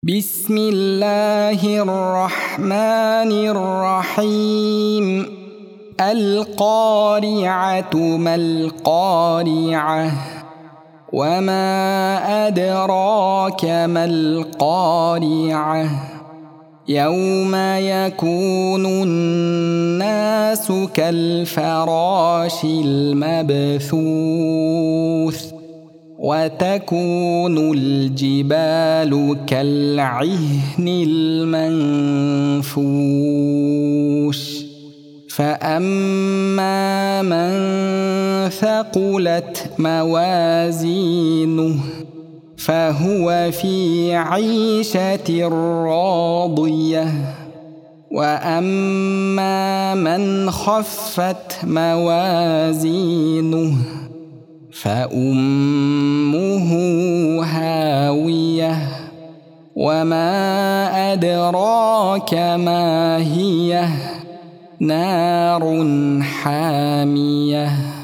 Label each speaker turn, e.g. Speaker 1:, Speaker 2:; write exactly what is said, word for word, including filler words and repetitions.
Speaker 1: بسم الله الرحمن الرحيم. القارعة ما القارعة وما أدراك ما القارعة يوم يكون الناس كالفراش المبثوث وتكون الجبال كالعهن المنفوش فأما من ثقلت موازينه فهو في عيشة راضية وأما من خفت موازينه فأمه هاوية وما أدراك ما هي نار حامية.